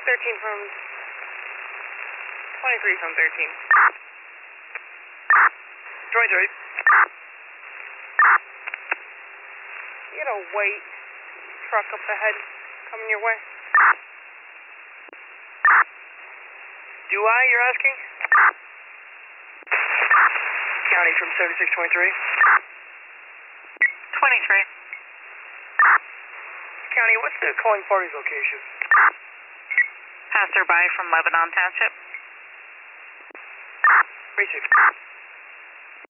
13 from 23 from 13. Joy. You got a white truck up ahead coming your way? Do I, you're asking? County from 7623. 23. County, what's the calling party's location? Passerby from Lebanon Township. 36.